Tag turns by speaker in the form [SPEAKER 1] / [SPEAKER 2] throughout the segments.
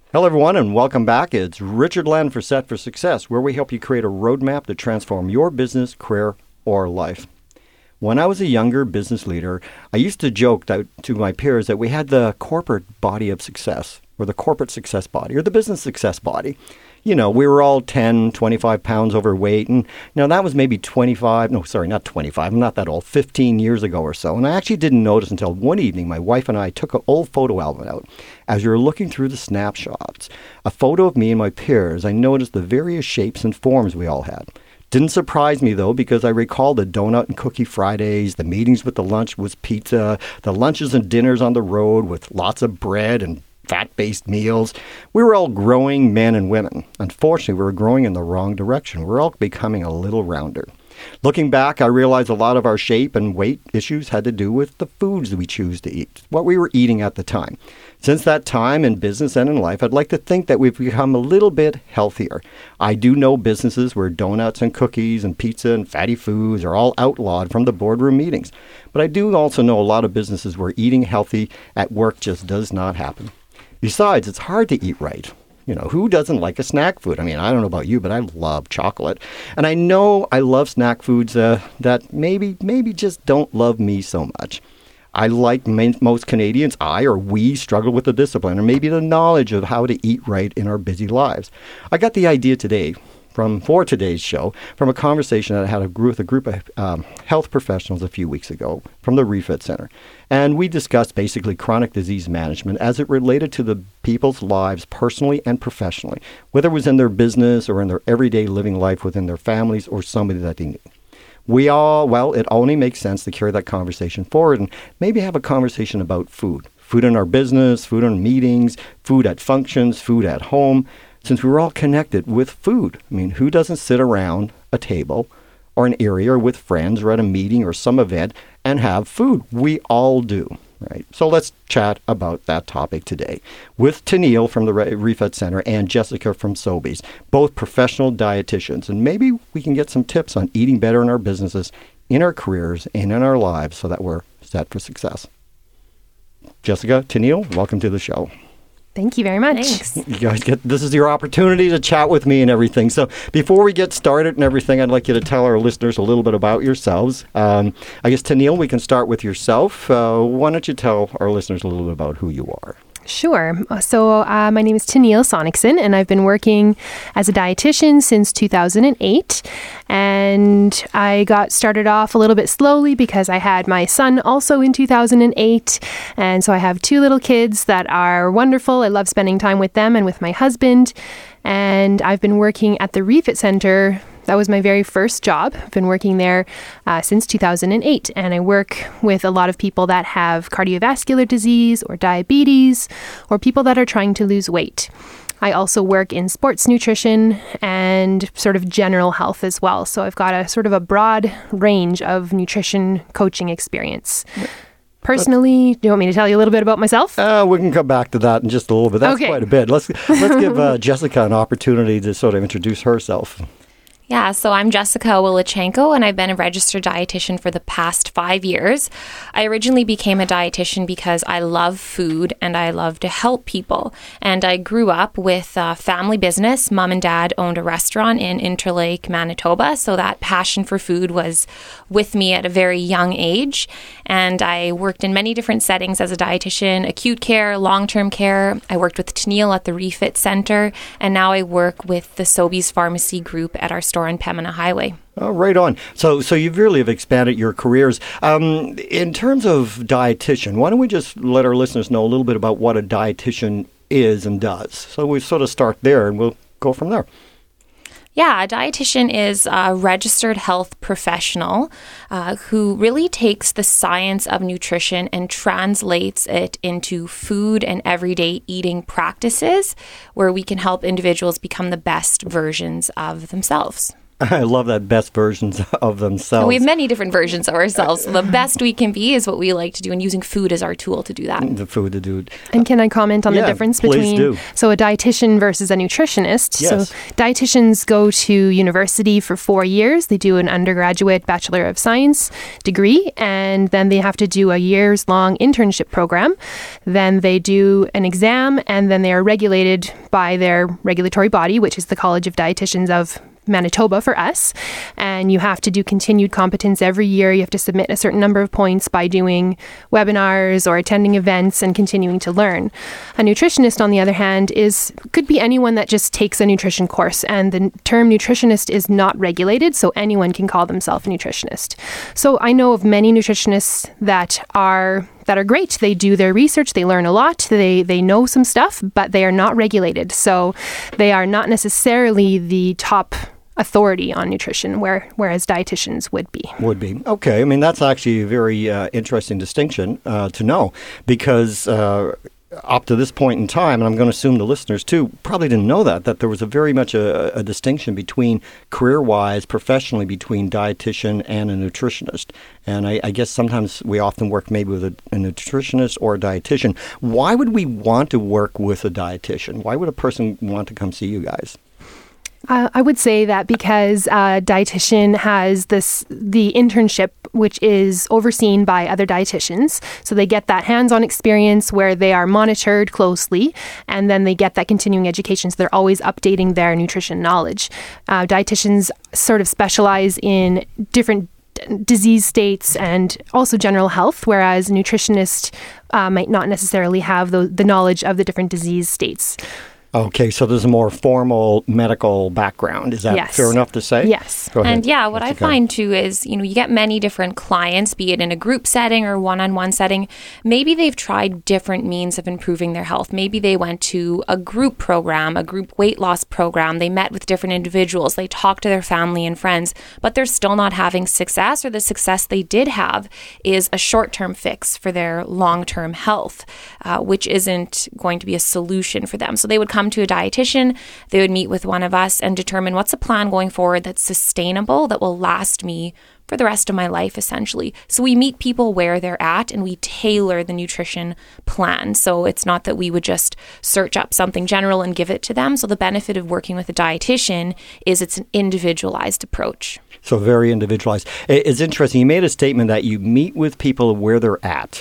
[SPEAKER 1] Hello, everyone, and welcome back. It's Richard Len for Set for Success, where we help you create a roadmap to transform your business, career, or life. When I was a younger business leader, I used to joke to my peers that we had the corporate body of success, or the corporate success body, or the business success body. You know, we were all 10, 25 pounds overweight, and that was maybe 15 years ago or so. And I actually didn't notice until one evening my wife and I took an old photo album out. As we were looking through the snapshots, a photo of me and my peers, I noticed the various shapes and forms we all had. Didn't surprise me, though, because I recall the donut and cookie Fridays, the meetings with the lunch was pizza, the lunches and dinners on the road with lots of bread and fat-based meals. We were all growing men and women. Unfortunately, we were growing in the wrong direction. We're all becoming a little rounder. Looking back, I realized a lot of our shape and weight issues had to do with the foods that we choose to eat, what we were eating at the time. Since that time in business and in life, I'd like to think that we've become a little bit healthier. I do know businesses where donuts and cookies and pizza and fatty foods are all outlawed from the boardroom meetings. But I do also know a lot of businesses where eating healthy at work just does not happen. Besides, it's hard to eat right. You know, who doesn't like a snack food? I mean, I don't know about you, but I love chocolate. And I know I love snack foods that maybe just don't love me so much. I like most Canadians, we struggle with the discipline or maybe the knowledge of how to eat right in our busy lives. I got the idea today for today's show from a conversation that I had with a group of health professionals a few weeks ago from the Refit Center. And we discussed basically chronic disease management as it related to the people's lives personally and professionally, whether it was in their business or in their everyday living life within their families or somebody that they knew. It only makes sense to carry that conversation forward and maybe have a conversation about food. Food in our business, food in meetings, food at functions, food at home. Since we're all connected with food. I mean, who doesn't sit around a table or an area or with friends or at a meeting or some event and have food? We all do, right? So let's chat about that topic today with Tennille from the Refit Center and Jessica from Sobeys, both professional dietitians. And maybe we can get some tips on eating better in our businesses, in our careers, and in our lives so that we're set for success. Jessica, Tennille, welcome to the show.
[SPEAKER 2] Thank you very much.
[SPEAKER 3] Thanks.
[SPEAKER 1] You guys this is your opportunity to chat with me and everything. So before we get started and everything, I'd like you to tell our listeners a little bit about yourselves. I guess, Tennille, we can start with yourself. Why don't you tell our listeners a little bit about who you are?
[SPEAKER 2] Sure. So my name is Tennille Sonicson, and I've been working as a dietitian since 2008. And I got started off a little bit slowly because I had my son also in 2008. And so I have two little kids that are wonderful. I love spending time with them and with my husband. And I've been working at the Refit Center. That was my very first job. I've been working there since 2008, and I work with a lot of people that have cardiovascular disease or diabetes or people that are trying to lose weight. I also work in sports nutrition and sort of general health as well. So I've got a sort of a broad range of nutrition coaching experience. Personally, do you want me to tell you a little bit about myself?
[SPEAKER 1] We can come back to that in just a little bit. That's quite a bit. Let's give Jessica an opportunity to sort of introduce herself.
[SPEAKER 3] Yeah, so I'm Jessica Willichenko, and I've been a registered dietitian for the past 5 years. I originally became a dietitian because I love food and I love to help people. And I grew up with a family business. Mom and dad owned a restaurant in Interlake, Manitoba, so that passion for food was with me at a very young age. And I worked in many different settings as a dietitian, acute care, long-term care. I worked with Tennille at the Refit Center, and now I work with the Sobeys Pharmacy Group at our store on Pembina Highway.
[SPEAKER 1] Oh, right on. So you really have expanded your careers. In terms of dietitian, why don't we just let our listeners know a little bit about what a dietitian is and does? So we sort of start there and we'll go from there.
[SPEAKER 3] Yeah, a dietitian is a registered health professional who really takes the science of nutrition and translates it into food and everyday eating practices where we can help individuals become the best versions of themselves.
[SPEAKER 1] I love that, best versions of themselves.
[SPEAKER 3] And we have many different versions of ourselves. So the best we can be is what we like to do, and using food as our tool to do that.
[SPEAKER 1] The food to do it.
[SPEAKER 2] And can I comment on the difference between a dietitian versus a nutritionist?
[SPEAKER 1] Yes.
[SPEAKER 2] So dietitians go to university for 4 years. They do an undergraduate Bachelor of Science degree, and then they have to do a years-long internship program. Then they do an exam, and then they are regulated by their regulatory body, which is the College of Dietitians of Manitoba for us. And you have to do continued competence every year. You have to submit a certain number of points by doing webinars or attending events and continuing to learn. A nutritionist, on the other hand, could be anyone that just takes a nutrition course, and the term nutritionist is not regulated, so anyone can call themselves a nutritionist. So I know of many nutritionists that are great. They do their research, they learn a lot, they know some stuff, but they are not regulated. So they are not necessarily the top authority on nutrition, whereas dietitians would be. Okay. I mean, that's actually a very interesting distinction to know, because up to this point in time, and I'm going to assume the listeners too probably didn't know that there was a very much a distinction between career-wise, professionally, between dietitian and a nutritionist. And I guess sometimes we often work maybe with a nutritionist or a dietitian. Why would we want to work with a dietitian? Why would a person want to come see you guys? I would say that because a dietitian has the internship, which is overseen by other dietitians. So they get that hands-on experience where they are monitored closely, and then they get that continuing education. So they're always updating their nutrition knowledge. Dietitians sort of specialize in different disease states and also general health, whereas a nutritionist might not necessarily have the knowledge of the different disease states.
[SPEAKER 1] Okay, so there's a more formal medical background. Is that fair enough to say?
[SPEAKER 2] Yes.
[SPEAKER 1] Go ahead.
[SPEAKER 3] And what I find too is, you get many different clients, be it in a group setting or one-on-one setting. Maybe they've tried different means of improving their health. Maybe they went to a group program, a group weight loss program. They met with different individuals. They talked to their family and friends, but they're still not having success, or the success they did have is a short-term fix for their long-term health, which isn't going to be a solution for them. So they would come to a dietitian, they would meet with one of us and determine what's a plan going forward that's sustainable, that will last me for the rest of my life, essentially. So we meet people where they're at, and we tailor the nutrition plan. So it's not that we would just search up something general and give it to them. So the benefit of working with a dietitian is it's an individualized approach.
[SPEAKER 1] So very individualized. It's interesting. You made a statement that you meet with people where they're at.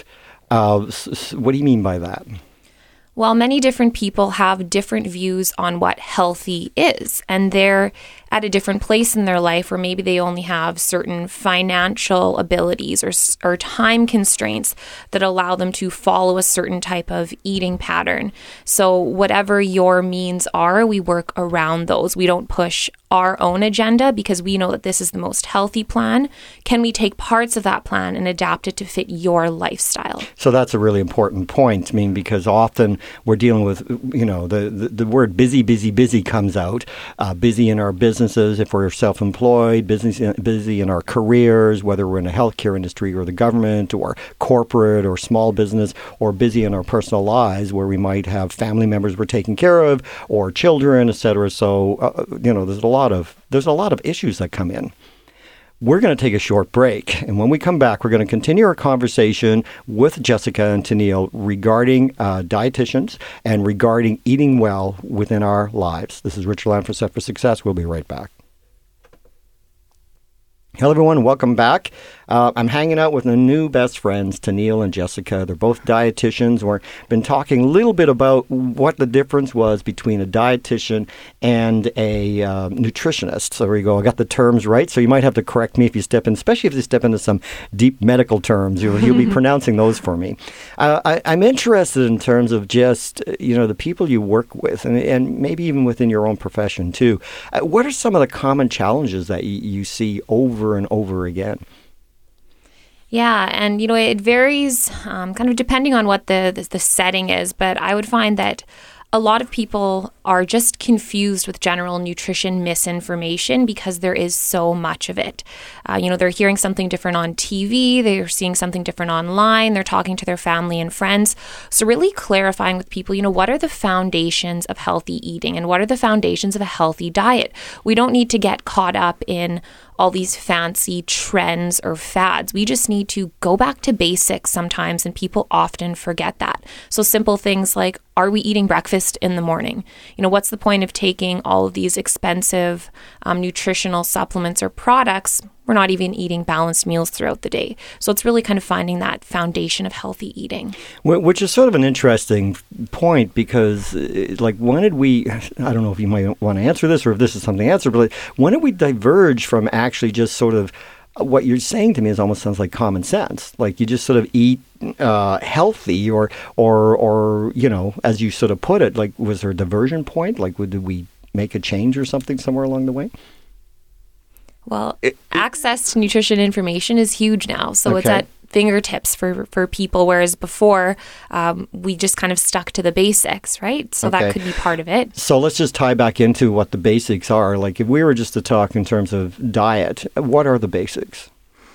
[SPEAKER 1] What do you mean by that?
[SPEAKER 3] Well, many different people have different views on what healthy is, and they're at a different place in their life where maybe they only have certain financial abilities or time constraints that allow them to follow a certain type of eating pattern. So whatever your means are, we work around those. We don't push our own agenda because we know that this is the most healthy plan. Can we take parts of that plan and adapt it to fit your lifestyle?
[SPEAKER 1] So that's a really important point. I mean, because often we're dealing with, the word busy comes out. Busy in our businesses, if we're self-employed, busy in our careers, whether we're in the healthcare industry or the government or corporate or small business, or busy in our personal lives where we might have family members we're taking care of or children, etc. So, there's a lot of issues that come in. We're going to take a short break, and when we come back, we're going to continue our conversation with Jessica and Tennille regarding dietitians and regarding eating well within our lives. This is Richard Lamb for Set for Success. We'll be right back. Hello, everyone. Welcome back. I'm hanging out with the new best friends, Tennille and Jessica. They're both dietitians. We've been talking a little bit about what the difference was between a dietitian and a nutritionist. So there you go. I got the terms right. So you might have to correct me if you step in, especially if you step into some deep medical terms. You'll be pronouncing those for me. I'm interested in terms of just, the people you work with and maybe even within your own profession too. What are some of the common challenges that you see over and over again?
[SPEAKER 3] Yeah, and it varies kind of depending on what the setting is, but I would find that a lot of people are just confused with general nutrition misinformation because there is so much of it. They're hearing something different on TV, they're seeing something different online, they're talking to their family and friends. So really clarifying with people, what are the foundations of healthy eating and what are the foundations of a healthy diet? We don't need to get caught up in all these fancy trends or fads. We just need to go back to basics sometimes, and people often forget that. So simple things like, are we eating breakfast in the morning? What's the point of taking all of these expensive nutritional supplements or products? We're not even eating balanced meals throughout the day. So it's really kind of finding that foundation of healthy eating.
[SPEAKER 1] Which is sort of an interesting point because, when did we, I don't know if you might want to answer this or if this is something to answer, but when did we diverge from actually just sort of, what you're saying to me almost sounds like common sense. Like you just sort of eat healthy or as you sort of put it, like was there a diversion point? Like did we make a change or something somewhere along the way?
[SPEAKER 3] Well, access to nutrition information is huge now. So it's at fingertips for people, whereas before we just kind of stuck to the basics, right? So that could be part of it.
[SPEAKER 1] So let's just tie back into what the basics are. Like if we were just to talk in terms of diet, what are the basics?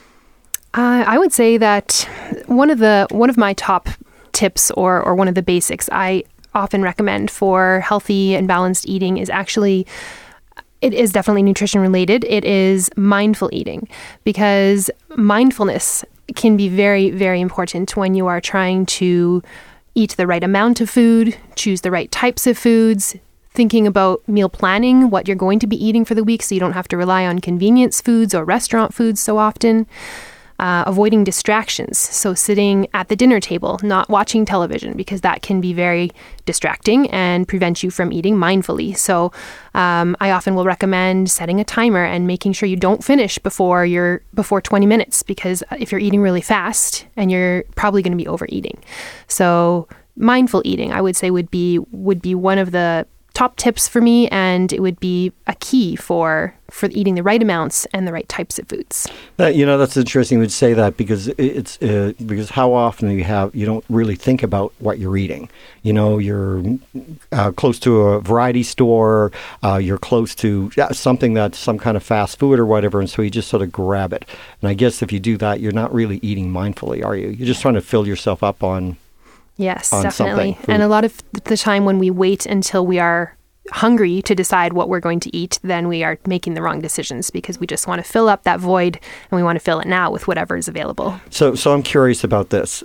[SPEAKER 2] I would say that one of my top tips or one of the basics I often recommend for healthy and balanced eating is actually, it is definitely nutrition related. It is mindful eating, because mindfulness can be very, very important when you are trying to eat the right amount of food, choose the right types of foods, thinking about meal planning, what you're going to be eating for the week so you don't have to rely on convenience foods or restaurant foods so often. Avoiding distractions. So sitting at the dinner table, not watching television, because that can be very distracting and prevent you from eating mindfully. So I often will recommend setting a timer and making sure you don't finish before 20 minutes, because if you're eating really fast, and you're probably going to be overeating. So mindful eating, I would say, would be one of the top tips for me, and it would be a key for eating the right amounts and the right types of foods.
[SPEAKER 1] That's interesting you would say that, because it's because how often you don't really think about what you're eating. You're close to a variety store, you're close to something that's some kind of fast food or whatever, and so you just sort of grab it. And I guess if you do that, you're not really eating mindfully, are you? You're just trying to fill yourself up on.
[SPEAKER 2] Yes, definitely. And a lot of the time when we wait until we are hungry to decide what we're going to eat, then we are making the wrong decisions, because we just want to fill up that void, and we want to fill it now with whatever is available. So
[SPEAKER 1] I'm curious about this.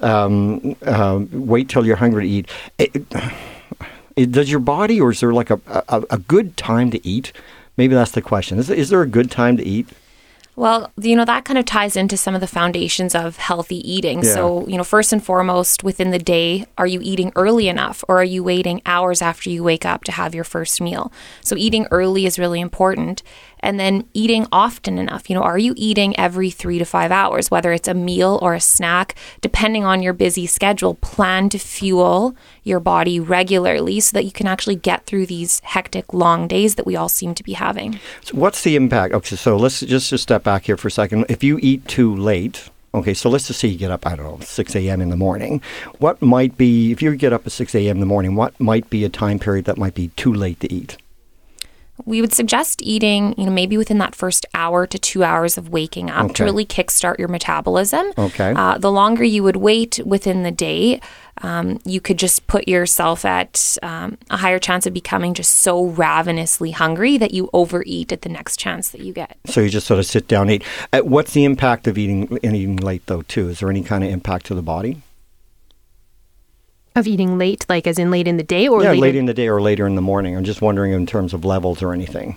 [SPEAKER 1] Wait till you're hungry to eat. Does your body, or is there like a good time to eat? Maybe that's the question. Is there a good time to eat?
[SPEAKER 3] Well, that kind of ties into some of the foundations of healthy eating. Yeah. So, first and foremost, within the day, are you eating early enough, or are you waiting hours after you wake up to have your first meal? So eating early is really important. And then eating often enough. Are you eating every 3 to 5 hours, whether it's a meal or a snack? Depending on your busy schedule, plan to fuel your body regularly so that you can actually get through these hectic, long days that we all seem to be having.
[SPEAKER 1] So what's the impact? Okay, so let's just step back here for a second. If you eat too late, okay, so let's just say you get up, 6 a.m. in the morning. What might be, if you get up at 6 a.m. in the morning, what might be a time period that might be too late to eat?
[SPEAKER 3] We would suggest eating, maybe within that first hour to 2 hours of waking up to really kickstart your metabolism.
[SPEAKER 1] Okay.
[SPEAKER 3] The longer you would wait within the day, you could just put yourself at a higher chance of becoming just so ravenously hungry that you overeat at the next chance that you get.
[SPEAKER 1] So you just sort of sit down and eat. What's the impact of eating late, though, too? Is there any kind of impact to the body? Of eating late, like as in late in the day, or late in the day or later in the morning? I'm just wondering in terms of levels or anything.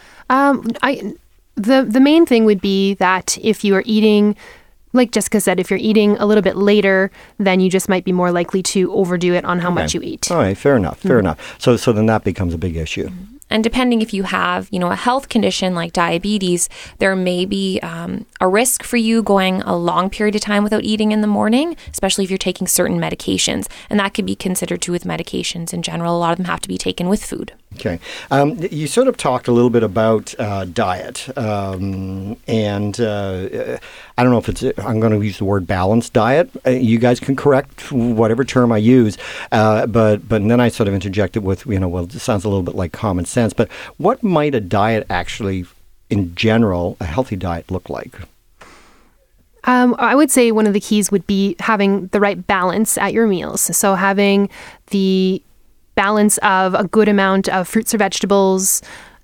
[SPEAKER 1] The main thing would be that if you are eating, like Jessica said, if you're eating a little bit later, then you just might be more likely to overdo it on how much you eat. All right, fair enough. So then that becomes a big issue. Mm-hmm.
[SPEAKER 3] And depending if you have, a health condition like diabetes, there may be a risk for you going a long period of time without eating in the morning, especially if you're taking certain medications. And that could be considered too with medications in general. A lot of them have to be taken with food.
[SPEAKER 1] Okay. You sort of talked a little bit about diet, and I don't know if I'm going to use the word balanced diet. You guys can correct whatever term I use, but then I sort of interjected with, well, it sounds a little bit like common sense, but what might a diet actually, in general, a healthy diet look like?
[SPEAKER 2] I would say one of the keys would be having the right balance at your meals. So having the balance of a good amount of fruits or vegetables,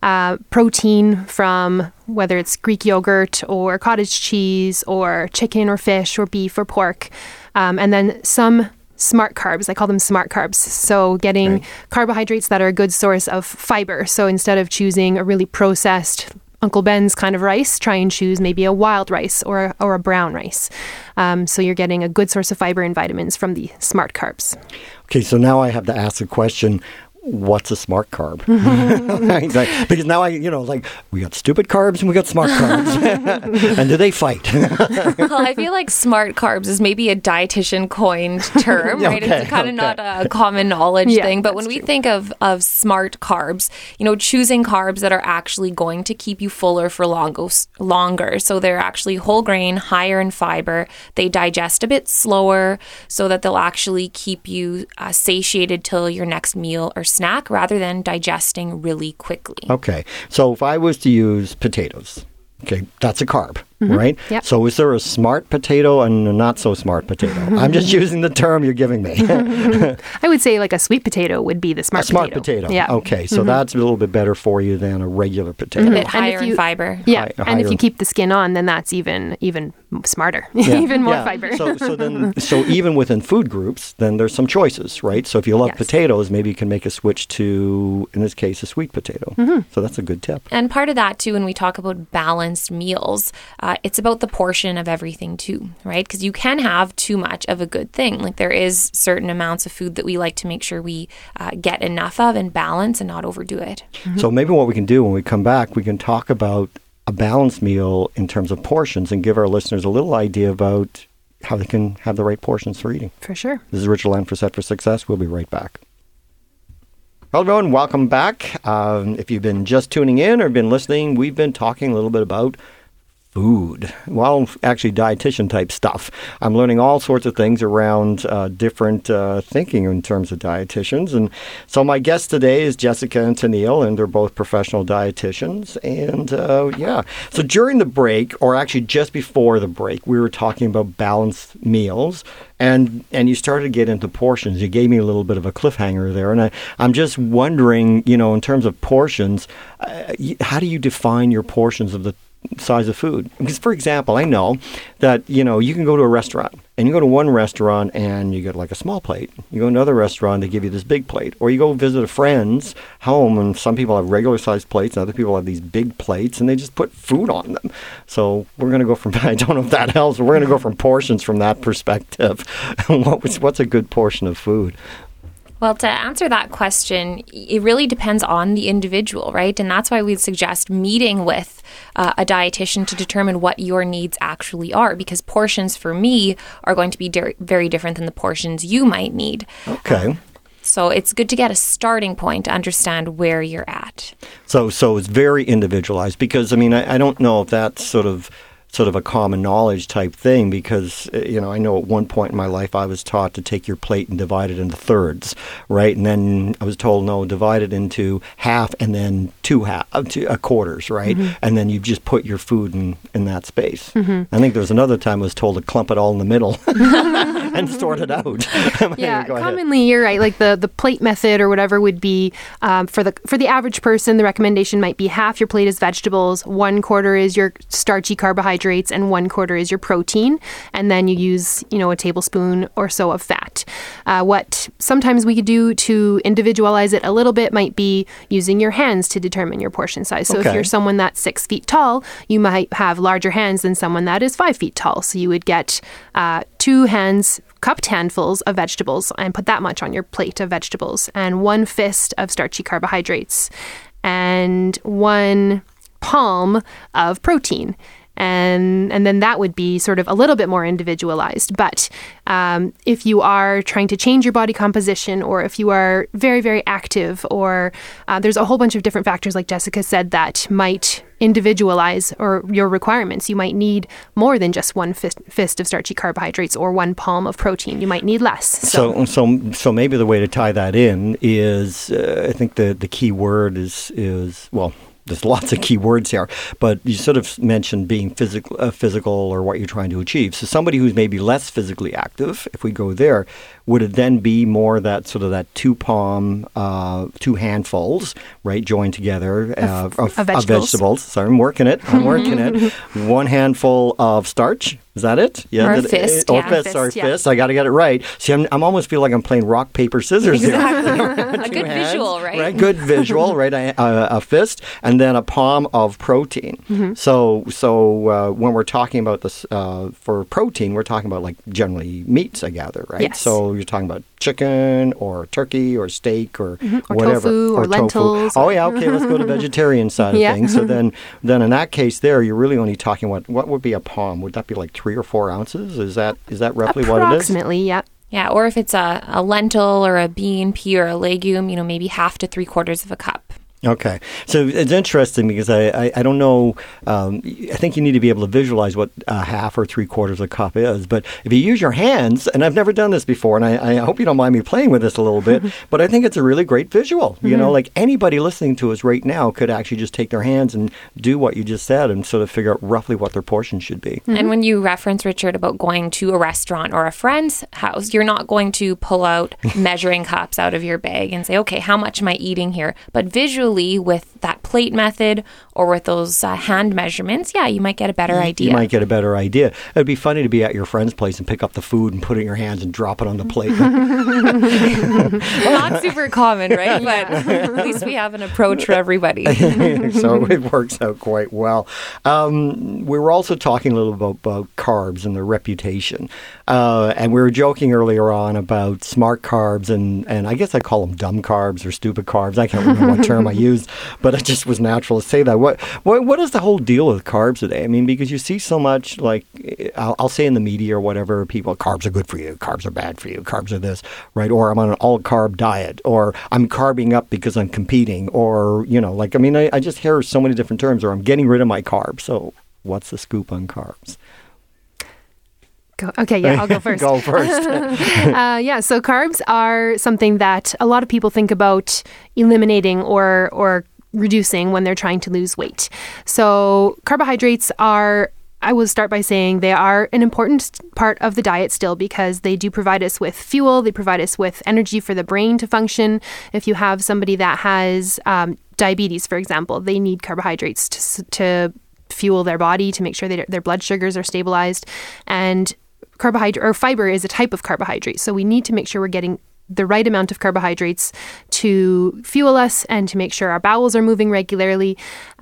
[SPEAKER 2] protein from whether it's Greek yogurt or cottage cheese or chicken or fish or beef or pork, and then some smart carbs. I call them smart carbs. So getting carbohydrates that are a good source of fiber. So instead of choosing a really processed Uncle Ben's kind of rice, try and choose maybe a wild rice or a brown rice. So you're getting a good source of fiber and vitamins from the smart carbs. Okay,
[SPEAKER 1] so now I have to ask the question, what's a smart carb? Because now we got stupid carbs and we got smart carbs. And do they fight?
[SPEAKER 3] Well, I feel like smart carbs is maybe a dietitian coined term, right? It's kind of not a common knowledge thing. But when we think of smart carbs, choosing carbs that are actually going to keep you fuller for longer. So they're actually whole grain, higher in fiber. They digest a bit slower so that they'll actually keep you satiated till your next meal or snack rather than digesting really quickly.
[SPEAKER 1] Okay. So if I was to use potatoes, okay, that's a carb, right?
[SPEAKER 2] Yep.
[SPEAKER 1] So is there a smart potato and a not so smart potato? I'm just using the term you're giving me.
[SPEAKER 2] I would say like a sweet potato would be the smart potato.
[SPEAKER 1] A smart potato.
[SPEAKER 2] Yeah.
[SPEAKER 1] Okay, so that's a little bit better for you than a regular potato.
[SPEAKER 3] A bit higher in fiber.
[SPEAKER 2] Yeah, and if you keep the skin on, then that's even smarter, even more fiber.
[SPEAKER 1] So even within food groups, then there's some choices, right? So if you love potatoes, maybe you can make a switch to, in this case, a sweet potato. So that's a good tip.
[SPEAKER 3] And part of that too, when we talk about balanced meals, it's about the portion of everything too, right? Because you can have too much of a good thing. Like there is certain amounts of food that we like to make sure we get enough of and balance and not overdo it.
[SPEAKER 1] So maybe what we can do when we come back, we can talk about a balanced meal in terms of portions and give our listeners a little idea about how they can have the right portions for eating.
[SPEAKER 2] For sure.
[SPEAKER 1] This is Richard Land for Set for Success. We'll be right back. Hello, everyone. Welcome back. If you've been just tuning in or been listening, we've been talking a little bit about food. Well, actually dietitian type stuff. I'm learning all sorts of things around different thinking in terms of dietitians. And so my guest today is Jessica and Tennille, and they're both professional dietitians. And so during the break, or actually just before the break, we were talking about balanced meals. And you started to get into portions. You gave me a little bit of a cliffhanger there. And I'm just wondering, in terms of portions, how do you define your portions of the size of food? Because, for example, I know that, you can go to a restaurant and you go to one restaurant and you get like a small plate. You go to another restaurant, they give you this big plate. Or you go visit a friend's home and some people have regular sized plates and other people have these big plates and they just put food on them. So we're going to go from, I don't know if that helps, but we're going to go from portions from that perspective. What's a good portion of food?
[SPEAKER 3] Well, to answer that question, it really depends on the individual, right? And that's why we'd suggest meeting with a dietitian to determine what your needs actually are, because portions for me are going to be very different than the portions you might need.
[SPEAKER 1] Okay.
[SPEAKER 3] So it's good to get a starting point to understand where you're at.
[SPEAKER 1] So it's very individualized because, I don't know if that's sort of a common knowledge type thing because, I know at one point in my life I was taught to take your plate and divide it into thirds, right? And then I was told, no, divide it into half and then two quarters, right? Mm-hmm. And then you just put your food in that space. Mm-hmm. I think there's another time I was told to clump it all in the middle and sort it out.
[SPEAKER 2] Yeah, commonly you're right. Like the plate method or whatever would be, for the average person, the recommendation might be half your plate is vegetables, 1/4 is your starchy carbohydrates, and 1/4 is your protein, and then you use a tablespoon or so of fat. What sometimes we could do to individualize it a little bit might be using your hands to determine your portion size. So if you're someone that's 6 feet tall, you might have larger hands than someone that is 5 feet tall. So you would get 2 hands, cupped handfuls of vegetables, and put that much on your plate of vegetables, and 1 fist of starchy carbohydrates, and 1 palm of protein. And then that would be sort of a little bit more individualized. But if you are trying to change your body composition, or if you are very, very active, or there's a whole bunch of different factors, like Jessica said, that might individualize or your requirements. You might need more than just one fist of starchy carbohydrates or one palm of protein. You might need less.
[SPEAKER 1] So maybe the way to tie that in is, I think the key word is well, there's lots of key words here, but you sort of mentioned being physical or what you're trying to achieve. So somebody who's maybe less physically active, if we go there, would it then be more that sort of that two handfuls, right, joined together of vegetables. Sorry, I'm working it. One handful of starch. Is that it?
[SPEAKER 3] Yeah. Or a fist.
[SPEAKER 1] Fist. I got to get it right. See, I'm almost feel like I'm playing rock, paper, scissors.
[SPEAKER 3] Exactly. A good visual, right?
[SPEAKER 1] Right, good visual, right? A fist, and then a palm of protein. Mm-hmm. So when we're talking about this for protein, we're talking about like generally meats, I gather, right?
[SPEAKER 2] Yes.
[SPEAKER 1] So you're talking about chicken or turkey or steak or whatever.
[SPEAKER 2] Tofu or lentils.
[SPEAKER 1] Oh, yeah, okay, let's go to vegetarian side of things. So then in that case there, you're really only talking what would be a palm? Would that be like 3 or 4 ounces? Is that roughly what it is?
[SPEAKER 2] Approximately, yeah.
[SPEAKER 3] Yeah, or if it's a lentil or a bean, pea, or a legume, maybe 1/2 to 3/4 of a cup.
[SPEAKER 1] Okay. So it's interesting because I don't know, I think you need to be able to visualize what 1/2 or 3/4 a cup is. But if you use your hands, and I've never done this before, and I hope you don't mind me playing with this a little bit, but I think it's a really great visual. You know, like anybody listening to us right now could actually just take their hands and do what you just said and sort of figure out roughly what their portion should be.
[SPEAKER 3] And when you reference, Richard, about going to a restaurant or a friend's house, you're not going to pull out measuring cups out of your bag and say, okay, how much am I eating here? But visually, with that plate method or with those hand measurements, you might get a better idea.
[SPEAKER 1] You might get a better idea. It'd be funny to be at your friend's place and pick up the food and put it in your hands and drop it on the plate.
[SPEAKER 3] Not super common, right? But at least we have an approach for everybody.
[SPEAKER 1] So it works out quite well. We were also talking a little about carbs and their reputation. And we were joking earlier on about smart carbs and I guess I call them dumb carbs or stupid carbs. I can't remember what term I used, but it just was natural to say that. What is the whole deal with carbs today? I mean, because you see so much, like, I'll say in the media or whatever, people, carbs are good for you, carbs are bad for you, carbs are this, right? Or I'm on an all-carb diet, or I'm carbing up because I'm competing, or, I just hear so many different terms, or I'm getting rid of my carbs. So what's the scoop on carbs?
[SPEAKER 2] Okay, I'll go first.
[SPEAKER 1] Go first.
[SPEAKER 2] So carbs are something that a lot of people think about eliminating or reducing when they're trying to lose weight. So carbohydrates I will start by saying they are an important part of the diet still, because they do provide us with fuel. They provide us with energy for the brain to function. If you have somebody that has diabetes, for example, they need carbohydrates to fuel their body, to make sure that their blood sugars are stabilized. And carbohydrate or fiber is a type of carbohydrate. So we need to make sure we're getting the right amount of carbohydrates to fuel us and to make sure our bowels are moving regularly.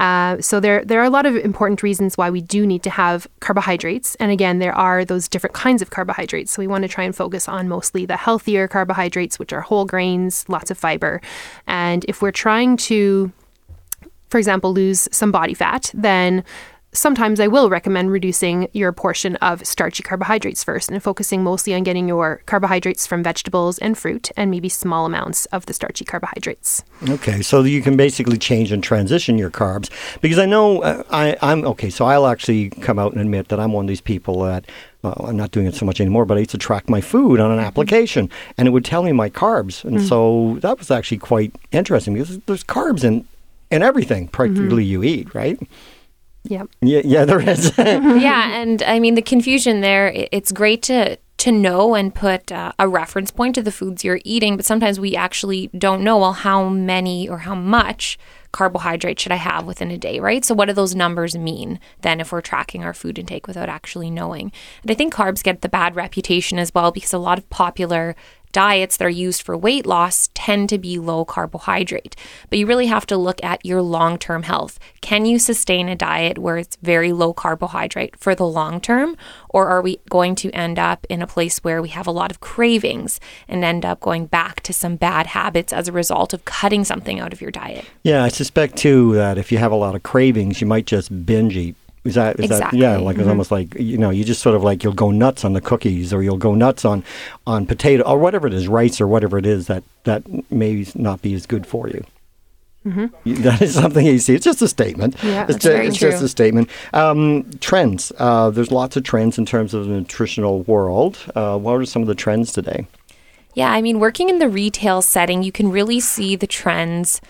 [SPEAKER 2] So there are a lot of important reasons why we do need to have carbohydrates. And again, there are those different kinds of carbohydrates. So we want to try and focus on mostly the healthier carbohydrates, which are whole grains, lots of fiber. And if we're trying to, for example, lose some body fat, then sometimes I will recommend reducing your portion of starchy carbohydrates first and focusing mostly on getting your carbohydrates from vegetables and fruit and maybe small amounts of the starchy carbohydrates.
[SPEAKER 1] Okay, so you can basically change and transition your carbs. Because I know I'm okay, so I'll actually come out and admit that I'm one of these people that, I'm not doing it so much anymore, but I used to track my food on an application and it would tell me my carbs. And so that was actually quite interesting because there's carbs in everything practically you eat, right?
[SPEAKER 2] Yeah.
[SPEAKER 1] Yeah, there is.
[SPEAKER 3] Yeah, and I mean, the confusion there, it's great to know and put a reference point to the foods you're eating, but sometimes we actually don't know, well, how many or how much carbohydrate should I have within a day, right? So what do those numbers mean then if we're tracking our food intake without actually knowing? And I think carbs get the bad reputation as well because a lot of popular diets that are used for weight loss tend to be low carbohydrate. But you really have to look at your long-term health. Can you sustain a diet where it's very low carbohydrate for the long term? Or are we going to end up in a place where we have a lot of cravings and end up going back to some bad habits as a result of cutting something out of your diet?
[SPEAKER 1] Yeah, I suspect too that if you have a lot of cravings, you might just binge eat Is that
[SPEAKER 3] Exactly.
[SPEAKER 1] yeah, like it's almost like, you just sort of like you'll go nuts on the cookies, or you'll go nuts on potato or whatever it is, rice or whatever it is that may not be as good for you. That is something you see. It's just a statement.
[SPEAKER 2] Yeah,
[SPEAKER 1] it's
[SPEAKER 3] very
[SPEAKER 1] just
[SPEAKER 3] true.
[SPEAKER 1] a statement. Trends. There's lots of trends in terms of the nutritional world. What are some of the trends today?
[SPEAKER 3] Yeah, I mean, working in the retail setting, you can really see the trends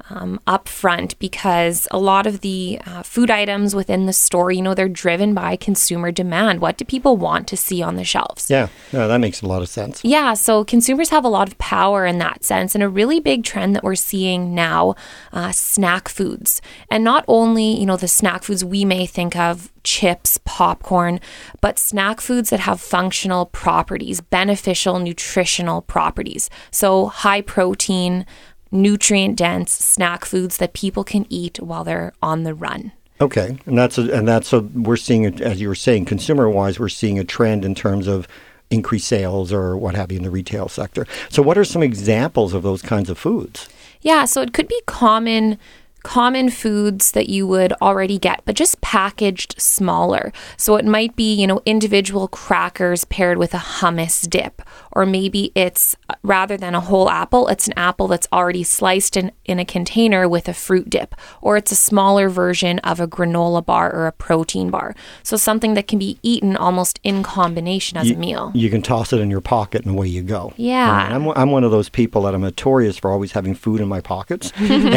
[SPEAKER 3] up front, because a lot of the food items within the store, they're driven by consumer demand. What do people want to see on the shelves?
[SPEAKER 1] Yeah, that makes a lot of sense.
[SPEAKER 3] Yeah, so consumers have a lot of power in that sense. And a really big trend that we're seeing now, snack foods. And not only, the snack foods we may think of, chips, popcorn, but snack foods that have functional properties, beneficial nutritional properties. So high protein, nutrient dense snack foods that people can eat while they're on the run.
[SPEAKER 1] Okay, and that's we're seeing it, as you were saying, consumer wise, we're seeing a trend in terms of increased sales or what have you in the retail sector. So what are some examples of those kinds of foods?
[SPEAKER 3] Yeah, so it could be common foods that you would already get, but just packaged smaller. So it might be, individual crackers paired with a hummus dip, or maybe it's, rather than a whole apple, it's an apple that's already sliced in a container with a fruit dip, or it's a smaller version of a granola bar or a protein bar. So something that can be eaten almost in combination as a meal.
[SPEAKER 1] You can toss it in your pocket and away you go.
[SPEAKER 3] Yeah.
[SPEAKER 1] Right. I'm one of those people that I'm notorious for always having food in my pockets.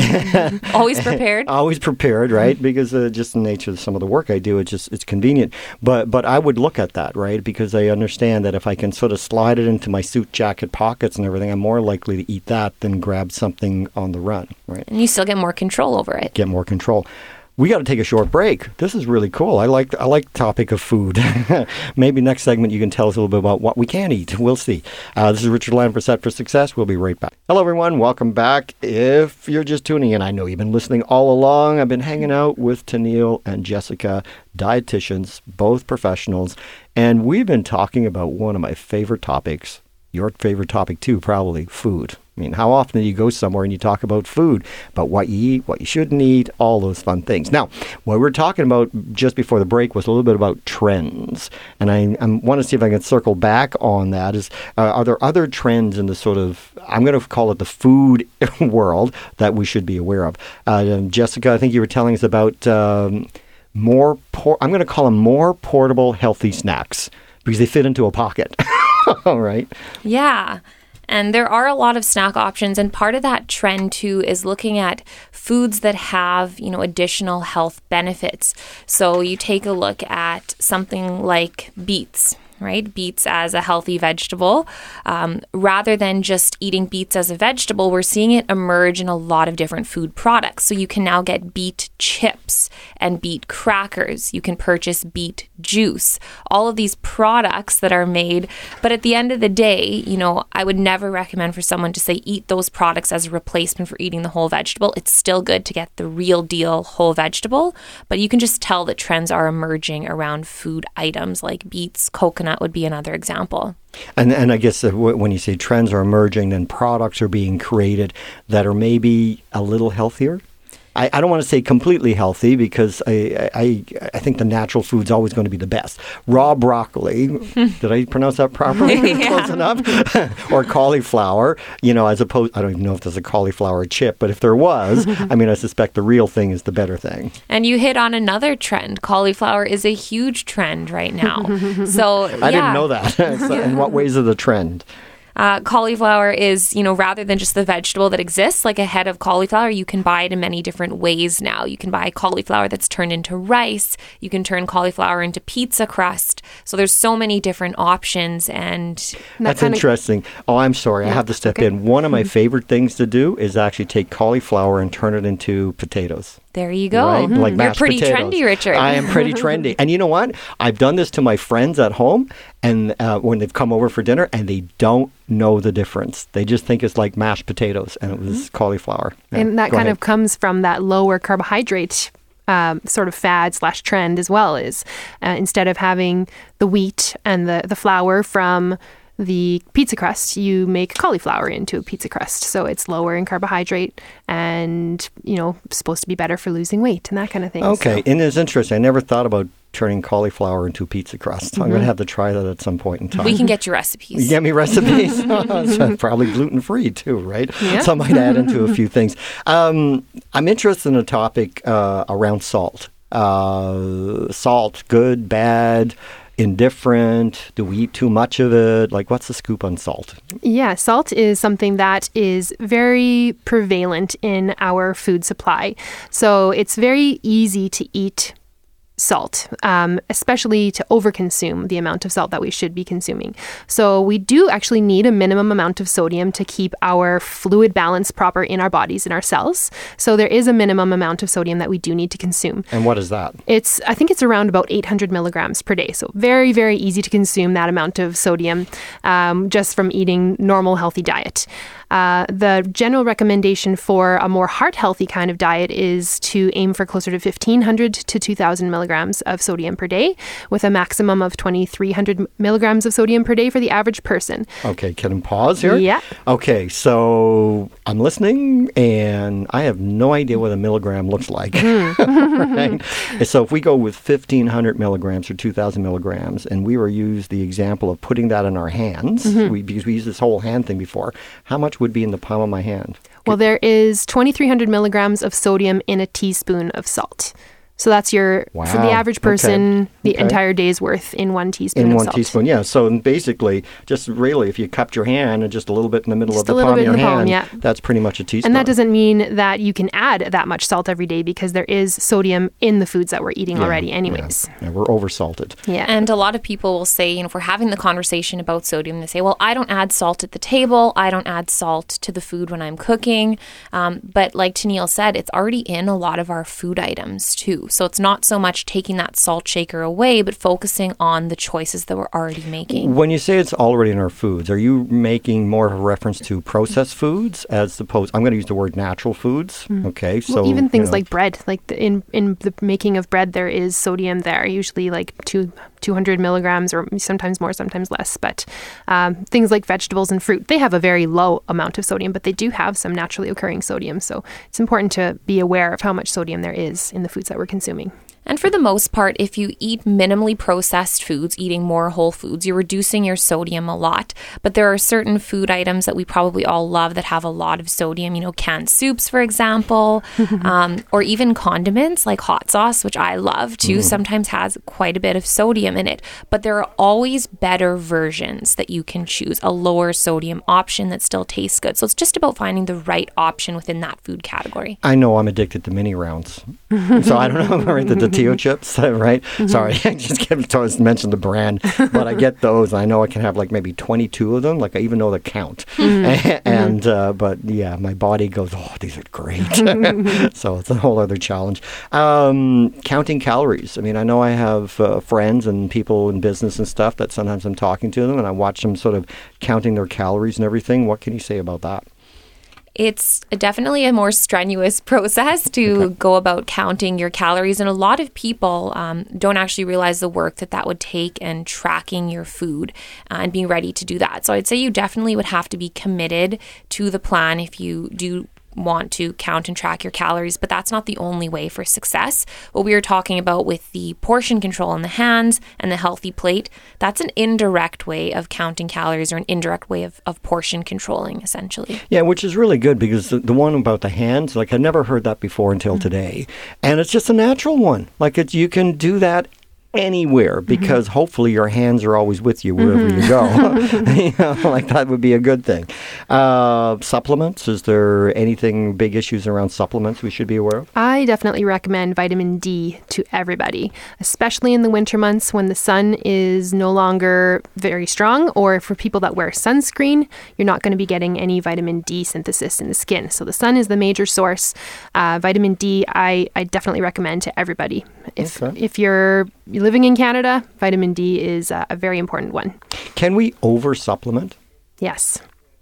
[SPEAKER 3] Always prepared.
[SPEAKER 1] Always prepared, right? Because just the nature of some of the work I do, it's convenient. But I would look at that, right? Because I understand that if I can sort of slide it into my suit jacket pockets and everything, I'm more likely to eat that than grab something on the run, right?
[SPEAKER 3] And you still get more control over it.
[SPEAKER 1] Get more control. We got to take a short break. This is really cool. I like the topic of food. Maybe next segment you can tell us a little bit about what we can eat. We'll see. This is Richard Land for Set for Success. We'll be right back. Hello, everyone. Welcome back. If you're just tuning in, I know you've been listening all along. I've been hanging out with Tennille and Jessica, dietitians, both professionals, and we've been talking about one of my favorite topics, your favorite topic too, probably, food. I mean, how often do you go somewhere and you talk about food, about what you eat, what you shouldn't eat, all those fun things. Now, what we were talking about just before the break was a little bit about trends. And I want to see if I can circle back on that. Are there other trends in the sort of, I'm going to call it the food world, that we should be aware of? Jessica, I think you were telling us about I'm going to call them more portable, healthy snacks because they fit into a pocket. All right.
[SPEAKER 3] Yeah. And there are a lot of snack options, and part of that trend too is looking at foods that have, additional health benefits. So you take a look at something like beets, right? Beets as a healthy vegetable. Rather than just eating beets as a vegetable, we're seeing it emerge in a lot of different food products. So you can now get beet chips and beet crackers. You can purchase beet juice. All of these products that are made. But at the end of the day, I would never recommend for someone to say eat those products as a replacement for eating the whole vegetable. It's still good to get the real deal whole vegetable, but you can just tell that trends are emerging around food items like beets, coconut would be another example.
[SPEAKER 1] And I guess when you say trends are emerging, then products are being created that are maybe a little healthier. I don't want to say completely healthy because I think the natural food's always going to be the best. Raw broccoli, did I pronounce that properly? Close enough. Or cauliflower, as opposed, I don't even know if there's a cauliflower chip, but if there was, I suspect the real thing is the better thing.
[SPEAKER 3] And you hit on another trend. Cauliflower is a huge trend right now. So
[SPEAKER 1] I didn't know that. So in what ways is the trend?
[SPEAKER 3] Cauliflower is, rather than just the vegetable that exists, like a head of cauliflower, you can buy it in many different ways now. You can buy cauliflower that's turned into rice. You can turn cauliflower into pizza crust. So there's so many different options. And
[SPEAKER 1] that's interesting. Oh, I'm sorry. Yeah, I have to step in. One of my favorite things to do is actually take cauliflower and turn it into potatoes.
[SPEAKER 3] There you go.
[SPEAKER 1] Right? Like
[SPEAKER 3] You're pretty
[SPEAKER 1] potatoes.
[SPEAKER 3] trendy, Richard.
[SPEAKER 1] I am pretty trendy. And you know what? I've done this to my friends at home and when they've come over for dinner and they don't know the difference. They just think it's like mashed potatoes and it was cauliflower. Yeah,
[SPEAKER 2] and that kind of comes from that lower carbohydrate sort of fad/trend as well, is instead of having the wheat and the flour from the pizza crust, you make cauliflower into a pizza crust. So it's lower in carbohydrate and, supposed to be better for losing weight and that kind of thing.
[SPEAKER 1] Okay, and it's interesting. I never thought about turning cauliflower into pizza crust. I'm going to have to try that at some point in time.
[SPEAKER 3] We can get you recipes.
[SPEAKER 1] You get me recipes? So probably gluten-free too, right?
[SPEAKER 2] Yeah.
[SPEAKER 1] So I might add into a few things. I'm interested in a topic around salt. Salt, good, bad, indifferent? Do we eat too much of it? Like, what's the scoop on salt?
[SPEAKER 2] Yeah, salt is something that is very prevalent in our food supply. So it's very easy to eat salt, especially to overconsume the amount of salt that we should be consuming. So we do actually need a minimum amount of sodium to keep our fluid balance proper in our bodies, in our cells. So there is a minimum amount of sodium that we do need to consume.
[SPEAKER 1] And what is that?
[SPEAKER 2] I think it's around about 800 milligrams per day. So very, very easy to consume that amount of sodium just from eating normal, healthy diet. The general recommendation for a more heart-healthy kind of diet is to aim for closer to 1,500 to 2,000 milligrams of sodium per day, with a maximum of 2,300 milligrams of sodium per day for the average person.
[SPEAKER 1] Okay, can I pause here?
[SPEAKER 2] Yeah.
[SPEAKER 1] Okay, so I'm listening, and I have no idea what a milligram looks like. Right? So if we go with 1,500 milligrams or 2,000 milligrams, and we were used the example of putting that in our hands, because we used this whole hand thing before, how much would be in the palm of my hand?
[SPEAKER 2] Well, there is 2,300 milligrams of sodium in a teaspoon of salt. So that's for the average person, the entire day's worth in one teaspoon of salt.
[SPEAKER 1] In one teaspoon, yeah. So basically, just really, if you cupped your hand and just a little bit in the middle of the palm of your hand, that's pretty much a teaspoon.
[SPEAKER 2] And that doesn't mean that you can add that much salt every day, because there is sodium in the foods that we're eating already anyways.
[SPEAKER 1] Yeah, we're oversalted.
[SPEAKER 2] Yeah.
[SPEAKER 3] And a lot of people will say, if we're having the conversation about sodium, they say, well, I don't add salt at the table. I don't add salt to the food when I'm cooking. But like Tennille said, it's already in a lot of our food items too. So it's not so much taking that salt shaker away, but focusing on the choices that we're already making.
[SPEAKER 1] When you say it's already in our foods, are you making more of a reference to processed foods as opposed, I'm going to use the word natural foods. Okay. So
[SPEAKER 2] even things like bread, like in the making of bread, there is sodium there, usually like 200 milligrams, or sometimes more, sometimes less. But things like vegetables and fruit, they have a very low amount of sodium, but they do have some naturally occurring sodium. So it's important to be aware of how much sodium there is in the foods that we're consuming.
[SPEAKER 3] And for the most part, if you eat minimally processed foods, eating more whole foods, you're reducing your sodium a lot. But there are certain food items that we probably all love that have a lot of sodium, canned soups, for example, or even condiments like hot sauce, which I love too, sometimes has quite a bit of sodium in it. But there are always better versions that you can choose, a lower sodium option that still tastes good. So it's just about finding the right option within that food category.
[SPEAKER 1] I know I'm addicted to mini rounds. So I don't know, right? The Tio chips, right? Sorry, I just can't mention the brand, but I get those. I know I can have like maybe 22 of them. Like I even know the count. But yeah, my body goes, oh, these are great. So it's a whole other challenge. Counting calories. I mean, I know I have friends and people in business and stuff that sometimes I'm talking to them and I watch them sort of counting their calories and everything. What can you say about that?
[SPEAKER 3] It's definitely a more strenuous process to go about counting your calories. And a lot of people don't actually realize the work that would take and tracking your food and being ready to do that. So I'd say you definitely would have to be committed to the plan if you do want to count and track your calories, but that's not the only way for success. What we were talking about with the portion control in the hands and the healthy plate, that's an indirect way of counting calories, or an indirect way of portion controlling, essentially.
[SPEAKER 1] Yeah, which is really good, because the one about the hands, like I've never heard that before until today. And it's just a natural one. Like you can do that anywhere, because hopefully your hands are always with you wherever you go. Like that would be a good thing. Supplements, is there anything, big issues around supplements we should be aware of?
[SPEAKER 2] I definitely recommend vitamin D to everybody, especially in the winter months when the sun is no longer very strong, or for people that wear sunscreen, you're not going to be getting any vitamin D synthesis in the skin. So the sun is the major source. Vitamin D, I definitely recommend to everybody. If you're living in Canada, vitamin D is a very important one.
[SPEAKER 1] Can we over supplement?
[SPEAKER 2] Yes.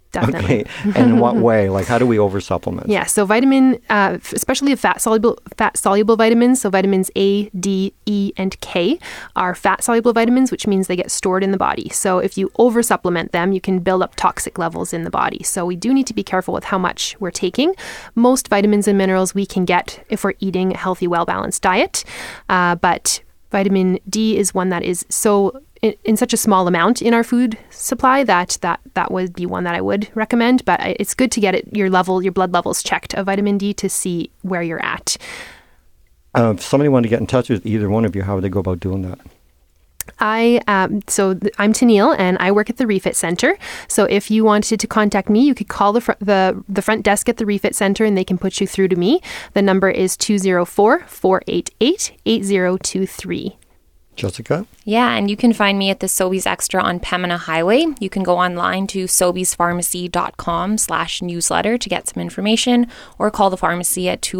[SPEAKER 2] Definitely.
[SPEAKER 1] Okay. And in what way? Like, how do we oversupplement?
[SPEAKER 2] Yeah, so vitamin, especially fat-soluble vitamins, so vitamins A, D, E, and K are fat-soluble vitamins, which means they get stored in the body. So if you oversupplement them, you can build up toxic levels in the body. So we do need to be careful with how much we're taking. Most vitamins and minerals we can get if we're eating a healthy, well-balanced diet, but vitamin D is one that is so in such a small amount in our food supply that would be one that I would recommend. But it's good to get your blood levels checked of vitamin D to see where you're at.
[SPEAKER 1] If somebody wanted to get in touch with either one of you, how would they go about doing that?
[SPEAKER 2] I'm Tennille, and I work at the Refit Center. So if you wanted to contact me, you could call the front desk at the Refit Center, and they can put you through to me. The number is 204-488-8023.
[SPEAKER 1] Jessica?
[SPEAKER 3] Yeah, and you can find me at the Sobeys Extra on Pembina Highway. You can go online to sobeysfarmacy.com/newsletter to get some information, or call the pharmacy at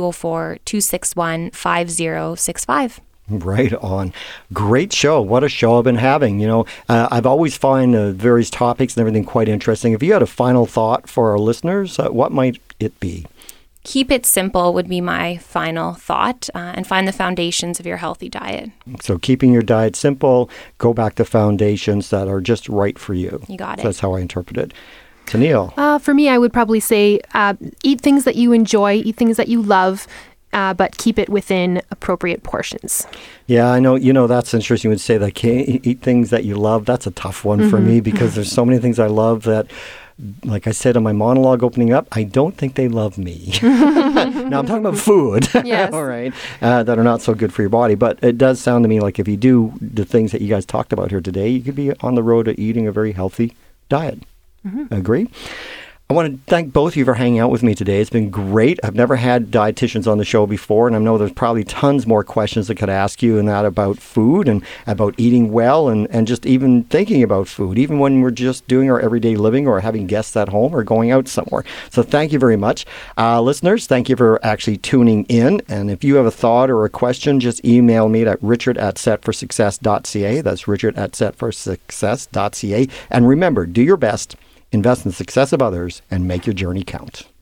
[SPEAKER 3] 204-261-5065.
[SPEAKER 1] Right on. Great show. What a show I've been having. I've always find various topics and everything quite interesting. If you had a final thought for our listeners, what might it be?
[SPEAKER 3] Keep it simple would be my final thought, and find the foundations of your healthy diet.
[SPEAKER 1] So keeping your diet simple, go back to foundations that are just right for you.
[SPEAKER 3] You got it.
[SPEAKER 1] That's how I interpret it. Tennille?
[SPEAKER 2] For me, I would probably say eat things that you enjoy, eat things that you love, but keep it within appropriate portions.
[SPEAKER 1] Yeah, I know. That's interesting. You would say that eat things that you love. That's a tough one for me because there's so many things I love that, like I said in my monologue opening up, I don't think they love me. Now, I'm talking about food,
[SPEAKER 2] yes.
[SPEAKER 1] All right, that are not so good for your body. But it does sound to me like if you do the things that you guys talked about here today, you could be on the road to eating a very healthy diet. Agree? I want to thank both of you for hanging out with me today. It's been great. I've never had dietitians on the show before, and I know there's probably tons more questions I could ask you and that about food and about eating well and just even thinking about food, even when we're just doing our everyday living or having guests at home or going out somewhere. So thank you very much. Listeners, thank you for actually tuning in. And if you have a thought or a question, just email me at richard@setforsuccess.ca. That's richard@setforsuccess.ca. And remember, do your best. Invest in the success of others and make your journey count.